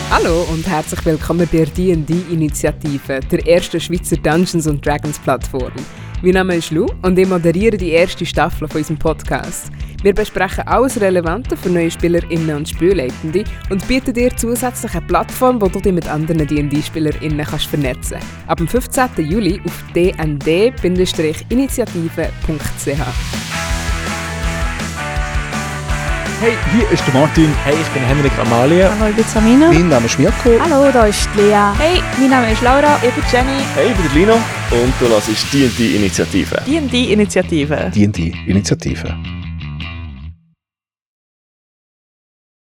Hallo und herzlich willkommen bei der D&D-Initiative, der ersten Schweizer Dungeons & Dragons Plattform. Mein Name ist Lou und ich moderiere die erste Staffel von unserem Podcast. Wir besprechen alles Relevante für neue SpielerInnen und Spielleitende und bieten dir zusätzlich eine Plattform, wo du dich mit anderen D&D-SpielerInnen kannst vernetzen kannst. Ab dem 15. Juli auf dnd-initiative.ch. Hey, hier ist der Martin. Hey, ich bin Henrik Amalia. Hallo, ich bin Samina. Mein Name ist Mirko. Hallo, da ist Lea. Hey, mein Name ist Laura. Ich bin Jenny. Hey, ich bin Lino und du hörst D&D-Initiative. D&D-Initiative. D&D-Initiative.